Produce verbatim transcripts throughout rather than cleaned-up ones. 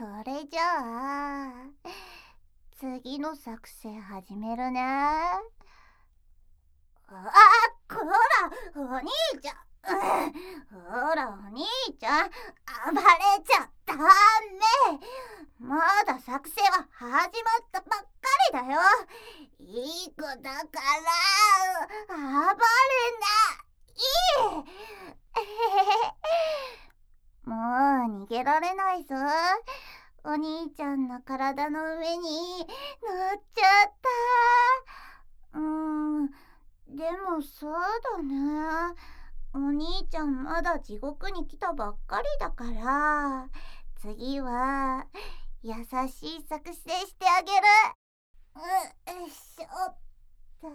それじゃあ次の作戦始めるね。あこらお兄ちゃん、うん、ほらお兄ちゃん暴れちゃダメ。まだ作戦は始まったばっかりだよ。いい子だから暴れない。もう逃げられないぞ。お兄ちゃんの体の上に乗っちゃった。うーん、でもそうだね。お兄ちゃんまだ地獄に来たばっかりだから、次は優しい作戦してあげる。うっしょっと。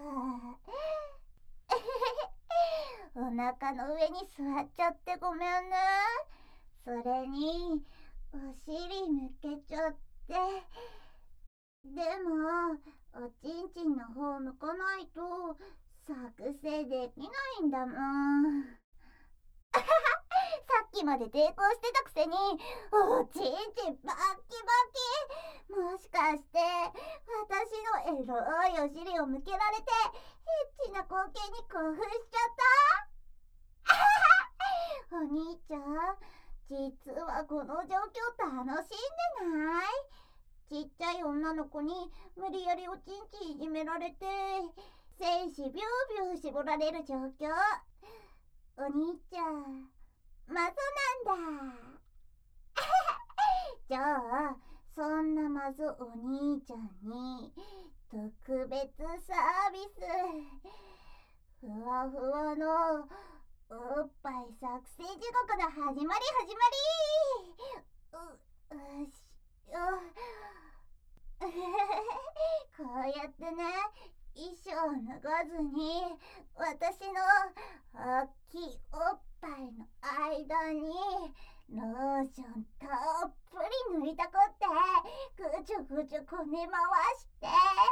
お腹の上に座っちゃってごめんね。それにお尻向けちゃって。でもおちんちんの方向かないと作戦できないんだもん。さっきまで抵抗してたくせにおちんちんバッキバキ。もしかして私のエロいお尻を向けられてエッチな光景に興奮しちゃった。お兄ちゃん、実はこの状況楽しんでない？ちっちゃい女の子に無理やりおちんちんいじめられて精子ビュービュー絞られる状況。お兄ちゃん、マゾなんだ。じゃあそんなマゾお兄ちゃんに特別サービス。ふわふわのおっぱい作成地獄の始まり始まり。う、うしよ。こうやってね、衣装脱がずに私の大きいおっぱいの間にローションたっぷり塗りたくってぐちゅぐちゅこね回して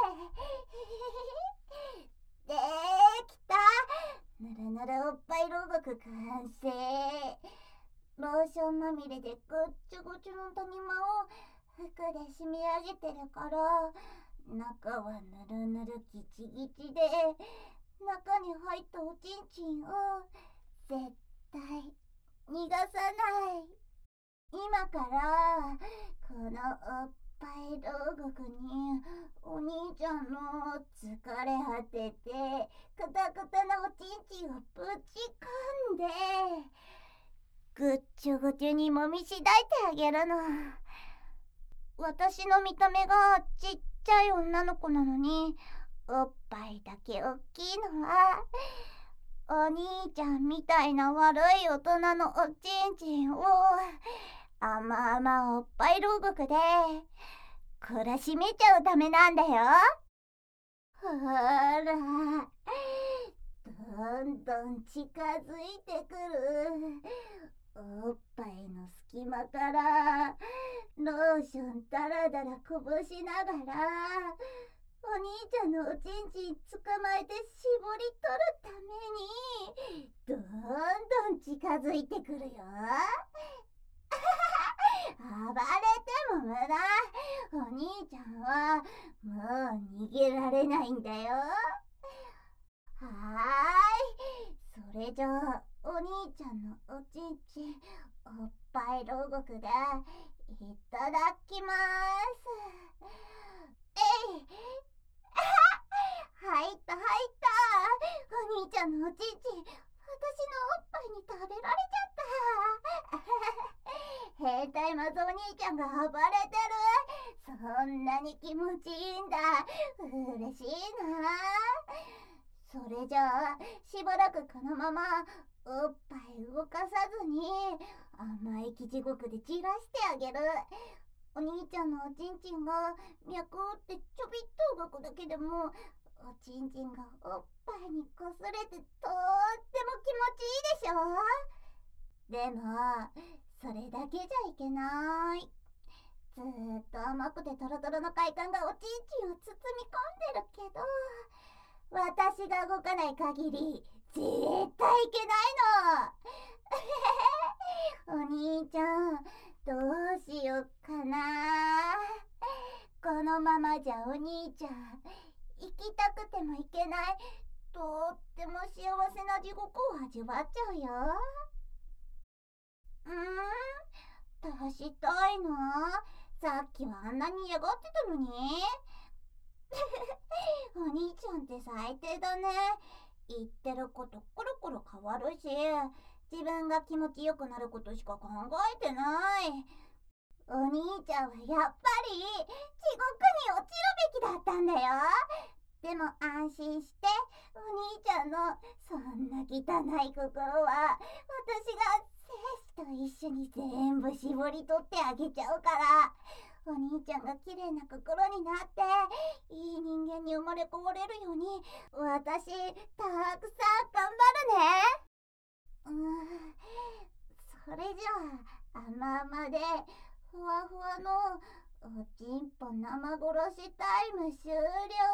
できた。ぬるぬるおっぱい牢獄完成。ローションまみれでぐっちゅぐちゅの谷間を服で締め上げてるから中はぬるぬるギチギチで中に入ったおちんちんを絶対逃がさない。今からこのおっぱい牢獄にお兄ちゃんの疲れ果ててカタカタなおちんちんをぶち込んでぐっちゅぐちゅにもみしだいてあげるの。私の見た目がちっちゃい女の子なのにおっぱいだけ大きいのはお兄ちゃんみたいな悪い大人のおちんちんを甘々おっぱい牢獄で懲らしめちゃうためなんだよ。ほらどんどん近づいてくる。おっぱいの隙間からローションダラダラこぼしながらお兄ちゃんのおちんちん捕まえて絞り取るためにどんどん近づいてくるよ。暴れても無駄。お兄ちゃんはもう逃げられないんだよ。はーい、それじゃあお兄ちゃんのおちんちんおっぱい牢獄でいただきまーす。えい入った入った。お兄ちゃんのおちんちん私のおっぱいに食べられちゃった。変態マゾお兄ちゃんが暴れてる。そんなに気持ちいいんだ。嬉しいな。それじゃあしばらくこのままおっぱい動かさずに甘い生地獄で散らしてあげる。お兄ちゃんのおちんちんが脈ってちょびっと動くだけでもおちんちんがおっぱいにこすれてとっても気持ちいいでしょ。でもそれだけじゃいけない。ずーっと甘くてトロトロの快感がおちんちんを包み込んでるけど私が動かない限り絶対いけないの。お兄ちゃんどうしよっかな。このままじゃお兄ちゃん行きたくても行けない、とっても幸せな地獄を味わっちゃうよ。うーん、出したいの？さっきはあんなに嫌がってたのに。お兄ちゃんって最低だね。言ってることコロコロ変わるし、自分が気持ちよくなることしか考えてない。お兄ちゃんはやっぱり地獄に落ちるべきだったんだよ。でも安心して、お兄ちゃんのそんな汚い心は私が精子と一緒に全部絞り取ってあげちゃうから、お兄ちゃんが綺麗な心になっていい人間に生まれ変われるように、私たくさん頑張るね。うーん、それじゃあ甘々でふわふわのおちんぽ生殺しタイム終了。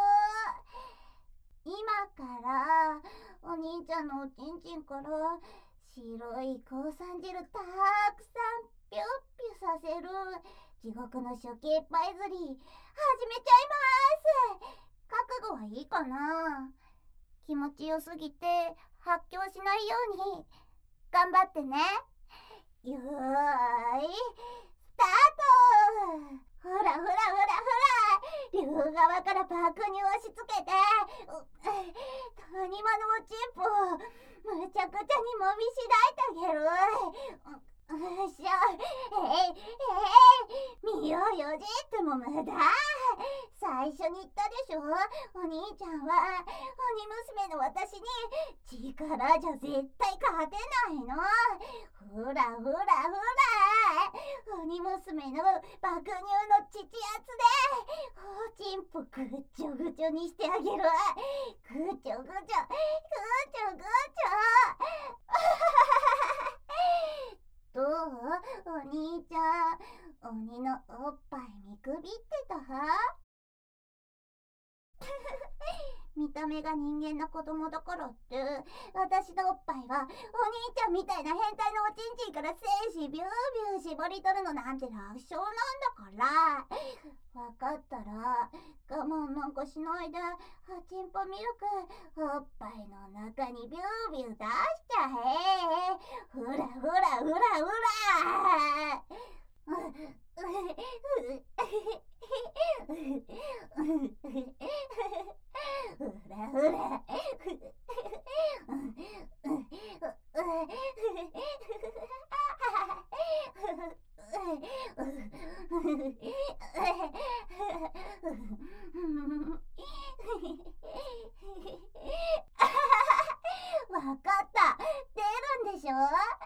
今からお兄ちゃんのおちんちんから白い抗酸汁たくさんピュッピュさせる地獄の処刑パイ釣り始めちゃいます。覚悟はいいかな？気持ちよすぎて発狂しないように頑張ってね。よーいスタート。ほらほらほらほら、両側から爆乳押し付けて、谷間のおちんぽむちゃくちゃにもみしだいてあげる。よっしゃ、えいえい、見ようよじっても無駄。最初に言ったでしょ、お兄ちゃんは鬼娘の私に力じゃ絶対勝てないの。ほらほらほら、鬼娘の爆乳の父圧でおちんぽぐっちょぐちょにしてあげる。ぐちょぐちょぐちょぐちょどう？お兄ちゃん、鬼のおっぱい見くびってた？見た目が人間の子供だからって、私のおっぱいはお兄ちゃんみたいな変態のおちんちんから精子ビュービュー絞り取るのなんて楽勝なんだから。わかったら我慢なんかしないで、おちんぽミルクおっぱいの中にビュービュー出しちゃえ。ほらほらほらほら。ほらほら。わかった、出るんでしょ。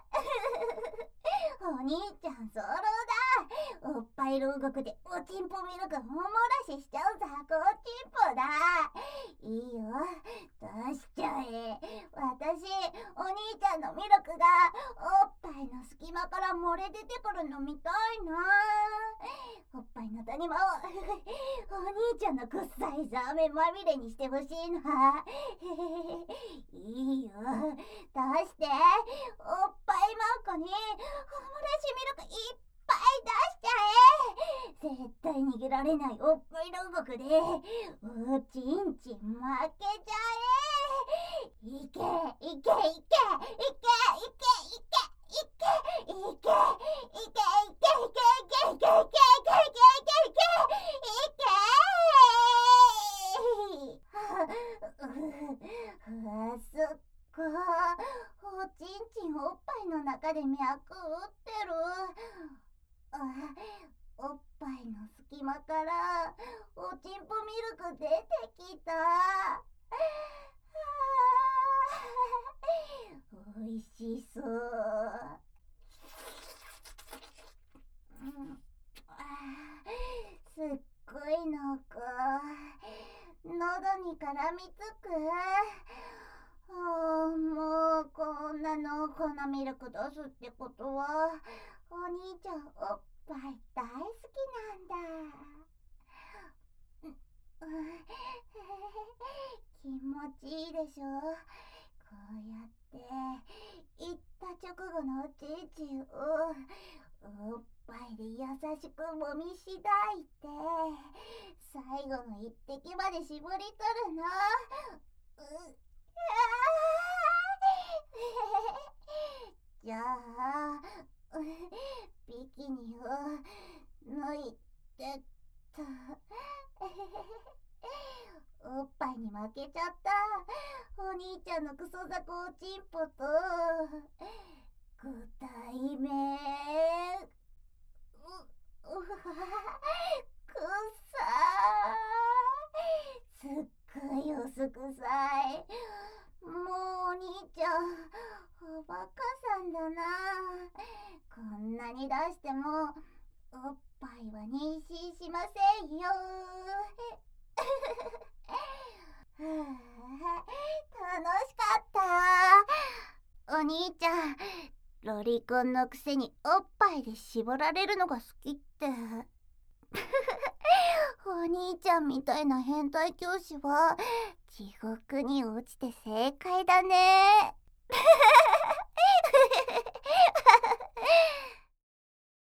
お兄ちゃんソロだ。おっぱい牢獄でおちんぽミルクおもらししちゃう雑魚ちんぽだ。いいよ、出しちゃえ。私お兄ちゃんのミルクがおっぱいの隙間から漏れ出てくるの見たいな。おっぱいの谷間をお兄ちゃんのくっさいザーメンまみれにしてほしいな。いいよ、出して。おっぱいまんこにおもらしミルクいっぱい出しちゃえ。絶対逃げられないおっぱい牢獄でおちんちん負けちゃえ。いけいけいけいけいけいけいけいけいけいけいけいけいけいけいけいけいけいけいけ。すっごい、おちんちんおっぱいの中で脈打ってる。あ、おっぱいの隙間からおちんぽミルク出てきた。おいしそう。うん、あ、すっごい濃厚。喉に絡みつく。あ、もうこんな濃厚なミルク出すってことはお兄ちゃんおっぱい大好きなんだ。気持ちいいでしょ。こうやって行った直後のおちんちんをおっぱいで優しくもみしだいて最後の一滴まで絞り取るの。うじゃあビキニを脱いでとおっぱいに負けちゃった。お兄ちゃんのクソザコおちんぽとご対面。ううわくさー、すっごいおすくさい。もうお兄ちゃんおバカさんだな。こんなに出してもおっぱいは妊娠しませんよ。楽しかった。お兄ちゃんロリコンのくせにおっぱいで絞られるのが好きってお兄ちゃんみたいな変態教師は地獄に落ちて正解だね